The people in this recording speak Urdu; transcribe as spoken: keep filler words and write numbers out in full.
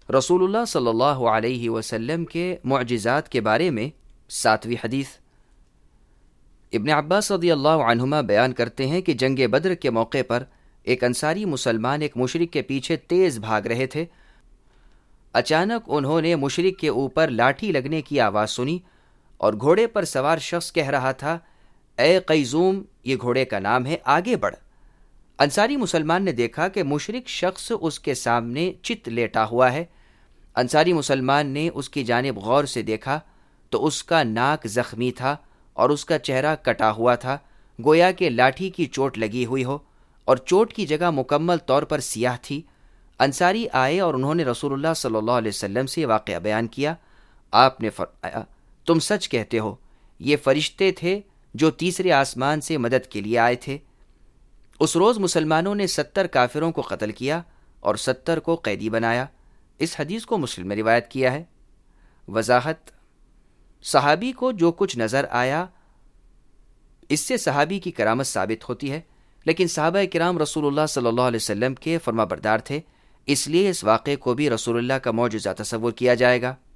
رسول اللہ صلی اللہ علیہ وسلم کے معجزات کے بارے میں ساتویں حدیث۔ ابن عباس رضی اللہ عنہما بیان کرتے ہیں کہ جنگ بدر کے موقع پر ایک انصاری مسلمان ایک مشرک کے پیچھے تیز بھاگ رہے تھے۔ اچانک انہوں نے مشرک کے اوپر لاٹھی لگنے کی آواز سنی اور گھوڑے پر سوار شخص کہہ رہا تھا، اے قیزوم، یہ گھوڑے کا نام ہے، آگے بڑھ۔ انصاری مسلمان نے دیکھا کہ مشرک شخص اس کے سامنے چت لیٹا ہوا ہے۔ انصاری مسلمان نے اس کی جانب غور سے دیکھا تو اس کا ناک زخمی تھا اور اس کا چہرہ کٹا ہوا تھا، گویا کہ لاٹھی کی چوٹ لگی ہوئی ہو، اور چوٹ کی جگہ مکمل طور پر سیاہ تھی۔ انصاری آئے اور انہوں نے رسول اللہ صلی اللہ علیہ وسلم سے واقعہ بیان کیا۔ آپ نے فرمایا، تم سچ کہتے ہو، یہ فرشتے تھے جو تیسرے آسمان سے مدد کے لیے آئے تھے۔ اس روز مسلمانوں نے ستر کافروں کو قتل کیا اور ستر کو قیدی بنایا۔ اس حدیث کو مسلم میں روایت کیا ہے۔ وضاحت: صحابی کو جو کچھ نظر آیا اس سے صحابی کی کرامت ثابت ہوتی ہے، لیکن صحابہ کرام رسول اللہ صلی اللہ علیہ وسلم کے فرما بردار تھے، اس لیے اس واقعے کو بھی رسول اللہ کا معجزہ تصور کیا جائے گا۔